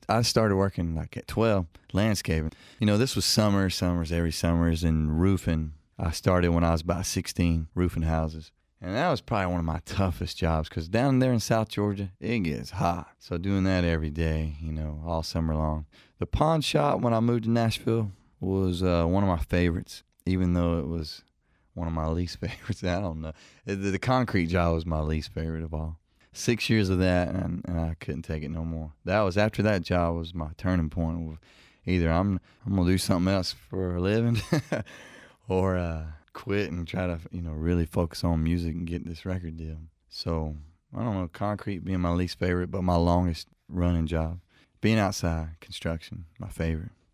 I started working like at 12, landscaping. You know, this was every summers, and roofing. I started when I was about 16, roofing houses. And that was probably one of my toughest jobs because down there in South Georgia, it gets hot. So doing that every day, you know, all summer long. The pawn shop when I moved to Nashville was one of my favorites, even though it was one of my least favorites. I don't know. The concrete job was my least favorite of all. 6 years of that, and I couldn't take it no more. That was after that job was my turning point. Either I'm gonna do something else for a living, or quit and try to really focus on music and get this record deal. So I don't know, concrete being my least favorite, but my longest running job. Being outside, construction, my favorite.